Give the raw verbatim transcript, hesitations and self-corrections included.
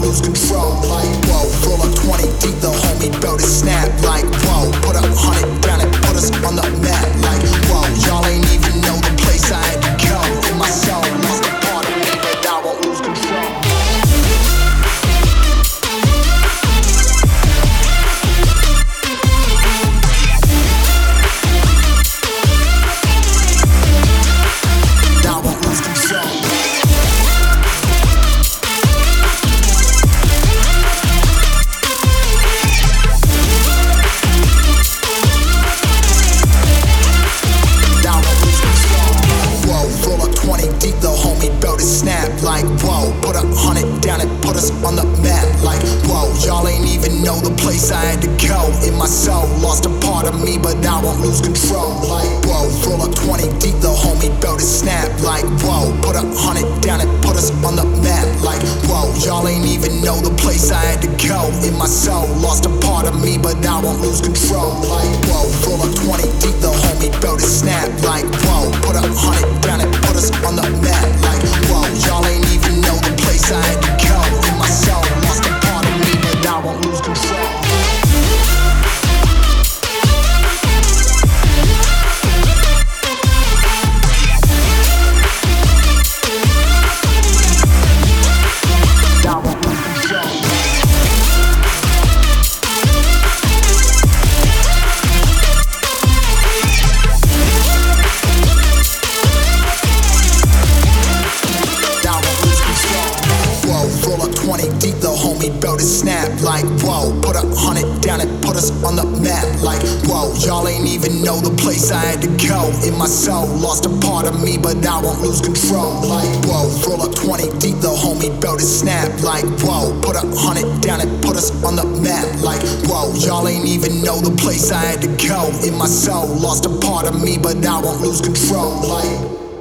lose control. Like, whoa, roll up twenty deep, the homie bout to snap. Like, whoa, put a hundred down and put us on the map. Like, whoa, y'all ain't even know the place I had to go. In my soul, lost a part of me, but I won't lose control. Like, whoa, put a hundred down and put us on the map. Like, whoa, y'all ain't even know the place I had to go. In my soul, lost a part of me, but I won't lose control. Like, whoa, roll up twenty deep, the homie bout to snap. Like, whoa, put a hundred down and put us on the map. Like, whoa, y'all ain't even know the place I had to go. In my soul, lost a part of me, but I won't lose control. Like, whoa, roll up twenty deep, the homie bout to snap. Like, whoa, put a hundred down and put us on the map. Like, whoa, y'all ain't even know the place I had to go. In my soul, lost a part of me, but I won't lose control. Snap, like, whoa, put a hundred down and put us on the map. Like, whoa, y'all ain't even know the place I had to go. In my soul, lost a part of me, but I won't lose control. Like, whoa, roll up twenty deep, the homie bout to snap. Like, whoa, put a hundred down and put us on the map. Like, whoa, y'all ain't even know the place I had to go. In my soul, lost a part of me, but I won't lose control. Like